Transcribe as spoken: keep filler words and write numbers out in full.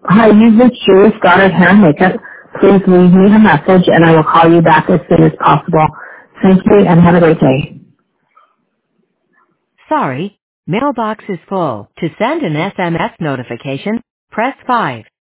Hi, you've reached Julie Goddard Hair and Makeup. Please leave me a message and I will call you back as soon as possible. Thank you and have a great day. Sorry, mailbox is full. To send an S M S notification, press five.